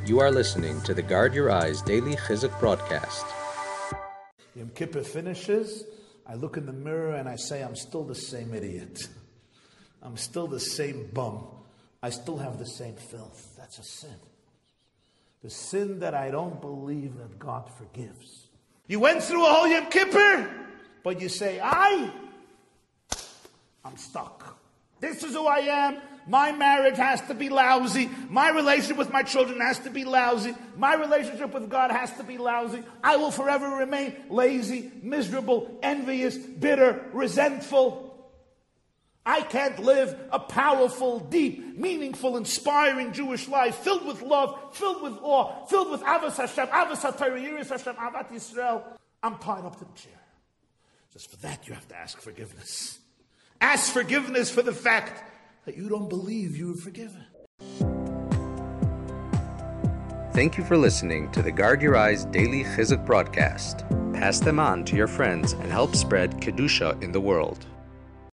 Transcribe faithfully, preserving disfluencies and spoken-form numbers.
You are listening to the Guard Your Eyes Daily Chizuk broadcast. Yom Kippur finishes, I look in the mirror and I say, I'm still the same idiot. I'm still the same bum. I still have the same filth. That's a sin. The sin that I don't believe that God forgives. You went through a whole Yom Kippur, but you say, I, I'm stuck. This is who I am. My marriage has to be lousy. My relationship with my children has to be lousy. My relationship with God has to be lousy. I will forever remain lazy, miserable, envious, bitter, resentful. I can't live a powerful, deep, meaningful, inspiring Jewish life filled with love, filled with awe, filled with Avos Hashem, Avos HaTorah, Yiras Hashem, Avat Yisrael. I'm tied up to the chair. Just for that, you have to ask forgiveness. Ask forgiveness for the fact that you don't believe you were forgiven. Thank you for listening to the Guard Your Eyes Daily Chizuk broadcast. Pass them on to your friends and help spread Kedusha in the world.